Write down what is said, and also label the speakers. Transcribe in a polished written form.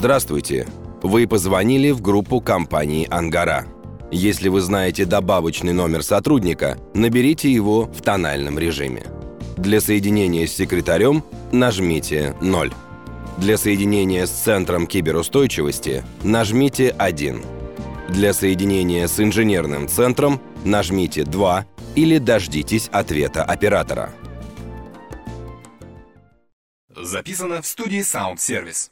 Speaker 1: Здравствуйте! Вы позвонили в группу компании «Ангара». Если вы знаете добавочный номер сотрудника, наберите его в тональном режиме. Для соединения с секретарем нажмите 0. Для соединения с Центром киберустойчивости нажмите 1. Для соединения с инженерным центром нажмите 2 или дождитесь ответа оператора.
Speaker 2: Записано в студии Sound Service.